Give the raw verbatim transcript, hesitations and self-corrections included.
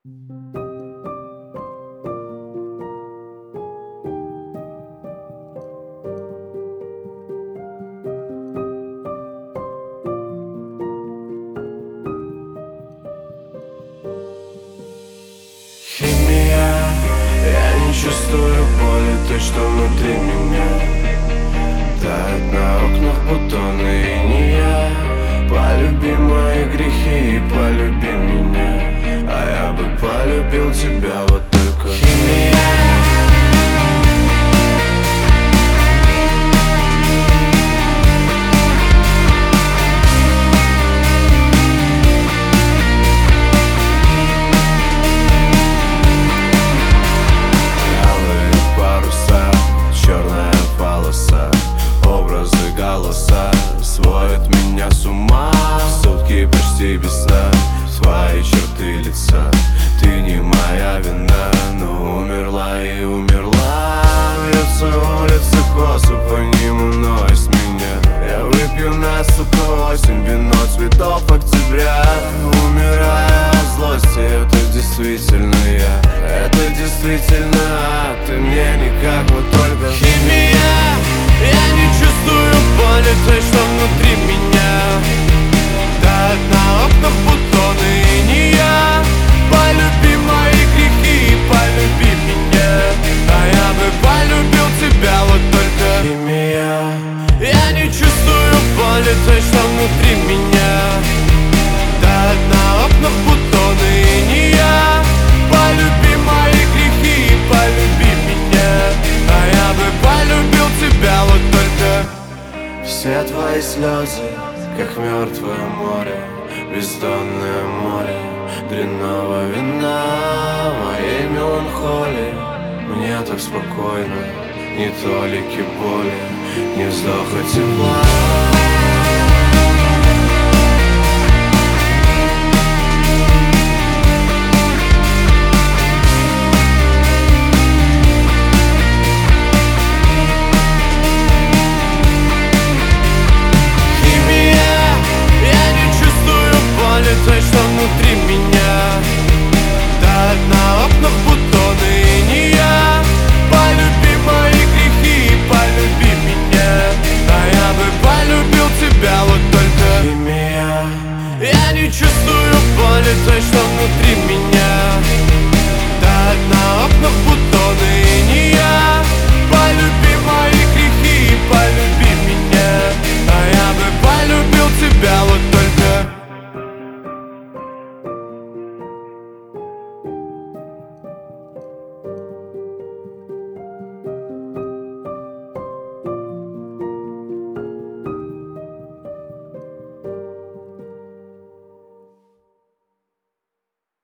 Химия, я не чувствую боли, той, что внутри меня. Тает на окнах бутоны иния. Полюби мои грехи и полюби меня, а я бы полюбил тебя вот только. Химия. Сводят меня с ума, сутки почти без сна. Свои черты лица, ты не моя вина, но умерла и умерла. Вьется улицы косо, по ним уносит меня. Я выпью на суку осень, вино цветов октября. Умираю от злости, это действительно я. Это действительно ты мне никак, вот только химия. Я не чувствую боли, той, что внутри меня. Тает на окнах бутоны иния. Полюби мои грехи и полюби меня, а я бы полюбил тебя вот только. Химия. Я не чувствую боли, той, что внутри меня. Тает на окнах бутоны иния. Полюби мои грехи и полюби меня, а я бы полюбил тебя вот только. Все твои слезы, как мертвое море, бездонное море дрянного вина. Моей меланхолии мне так спокойно, ни толики боли, ни вздоха тепла.